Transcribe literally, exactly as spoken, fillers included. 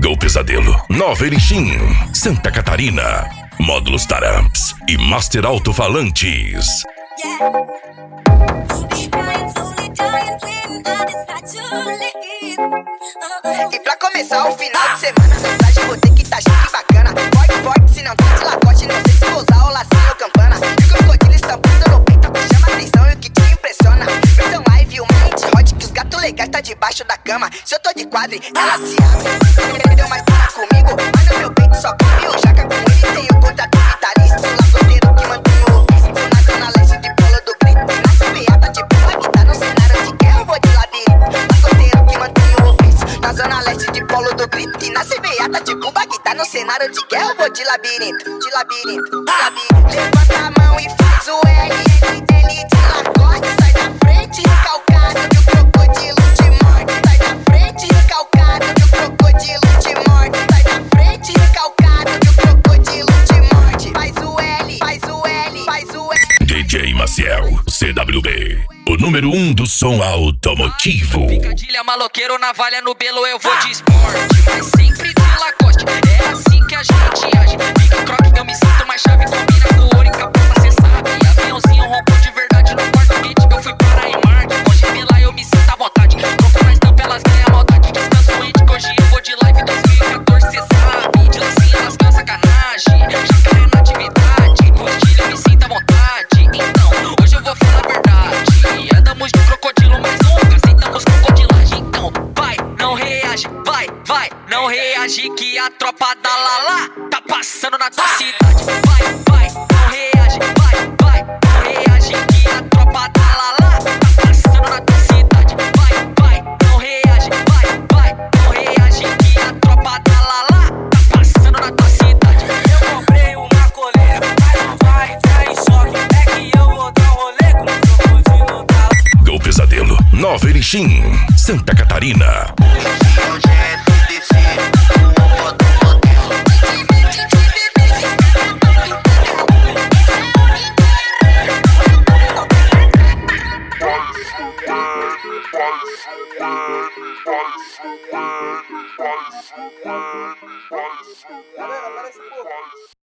Go Pesadelo, Nova Erechim, Santa Catarina. Módulos Taramps e Master Alto-Falantes. E pra começar o final de semana, mensagem vou ter que tá chique bacana. Forte, forte, se não tá de lacoste, não sei se vou usar o lacinho ou campana. E o crocodilo estampado no peito, que chama atenção e o que te impressiona. Versão live, uma hit hot, que os gatos legais tá debaixo da cama. Se eu tô de quadro, ela se abre. Perdeu mais para comigo, mas no meu peito só cabe o jaca. Com ele tem o contrato vitalício, lagoteiro que mantém o ofício. Na zona leste de Polo do Grito, na semeada de Pula que tá no cenário de guerra, eu vou de labirinto. Lagoteiro que mantém o ofício. Na zona leste de Polo do Grito, e na semeada de Cuba que tá no cenário de guerra, eu vou de labirinto, de labirinto, de labirinto. Levanta a mão e faz o L, L, L de lacoste. Sai da frente, recalcado, que o crocodilo te morde. Sai da frente, recalcado, que o crocodilo te morde. Sai da frente, recalcado, que o crocodilo te morde. Faz o L, faz o L, faz o L. D J Maciel, C W B, o número um do som automotivo. Picadilha, maloqueiro, navalha no belo, eu vou de esporte, mas sempre de lacoste. É assim que a gente age. Fica croque, eu me sinto mais chave. Combina com ouro e capota, cê sabe. Aviãozinho rompou de verdade no quarto gate. Eu fui para a Emark, pode vir lá, eu me sinto à vontade. Troco na estampa, elas ganham a maldade. Descanso índico, hoje eu vou de live dois mil e quatorze, cê sabe. De lacinha, elas ganham sacanagem. Jacaré na atividade, postilha, eu me sinto à vontade. Então, hoje eu vou falar a verdade. Andamos de crocodilo, mas nunca aceitamos crocodilagem. Então, vai, não reage, vai, vai, não reage, que a tropa da Lala tá passando na tua cidade. Vai, vai, não reage, vai, vai, não reage, que a tropa da Lala tá passando na tua cidade. Vai, vai, não reage, vai, vai, não reage, que a tropa da Lala tá passando na tua cidade. Eu comprei uma coleira, mas não vai entrar em choque. É que eu vou dar um rolê com o crocodilo da Lala. Go Pesadelo, Nova Erechim, Santa Catarina. Galera, parece pouco.